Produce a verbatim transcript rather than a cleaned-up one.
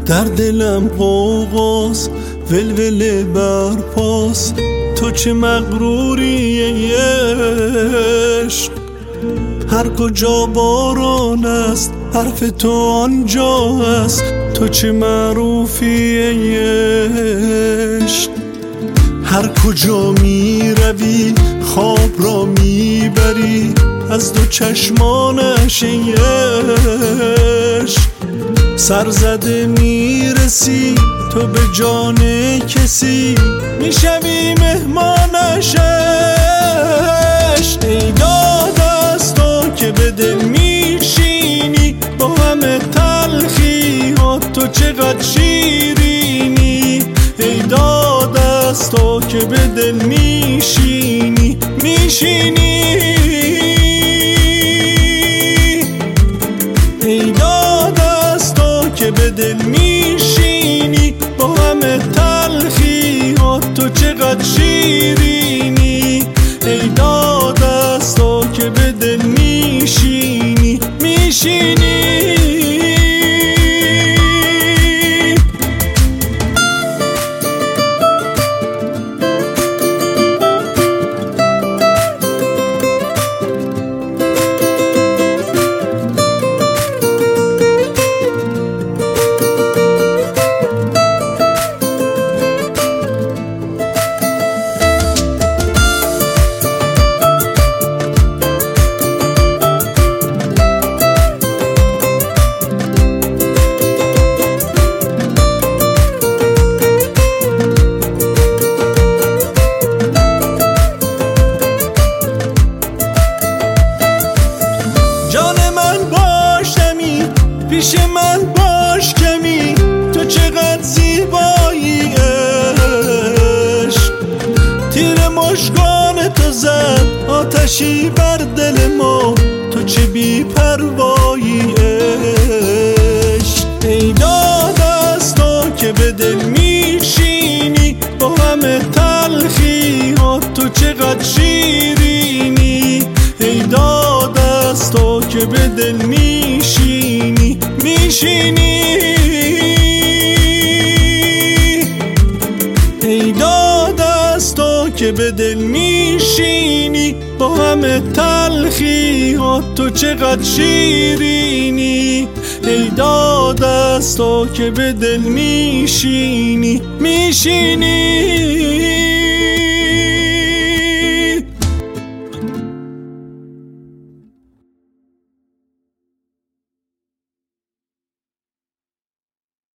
در دلم غوغاست ولوله برپاست، تو چه مغروری ای عشق. هر کجا باران است حرف تو آنجا است، تو چه معروفی ای عشق. هر کجا می روی خواب را می بری از دو چشمانش ای عشق. سرزده می رسی تو به جان کسی، می شوی مهمانش عشق. ای داد از تو که به دل می شینی با همه تلخی ها، تو چقدر شیرینی. ای داد از تو که به دل می شینی می شینی. ای داد از تو که به دل می شینی با همه تلخی ها، تو چقدر شیرینی. ای داد از تو که به دل می شینی می شینی. پیش من باش کمی، تو چقدر زیبایی عشق. تیر مژگان تو زد آتشی بر دل ما، تو چه بی پروایی عشق. ای داد از تو که به دل می شینی با همه تلخی ها، تو چقدر شیرینی. ای داد از تو که به دل می شینی می شینی. ای داد از تو که به دل می شینی با همه تلخی ها، تو چقدر شیرینی. ای داد از تو که به دل می شینی می شینی.